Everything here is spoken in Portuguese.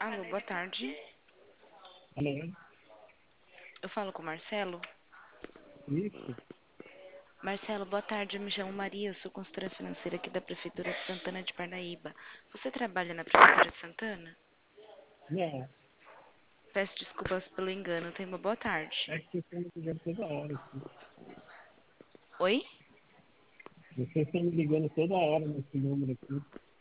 Alô, boa tarde. Alô? Eu falo com o Marcelo. Isso? Marcelo, boa tarde. Eu me chamo Maria, eu sou consultora financeira aqui da Prefeitura de Santana de Parnaíba. Você trabalha na Prefeitura de Santana? Não, Peço desculpas pelo engano. Tenha uma boa tarde. é que vocês estão me ligando toda hora aqui. Oi? Vocês estão me ligando toda hora nesse número aqui.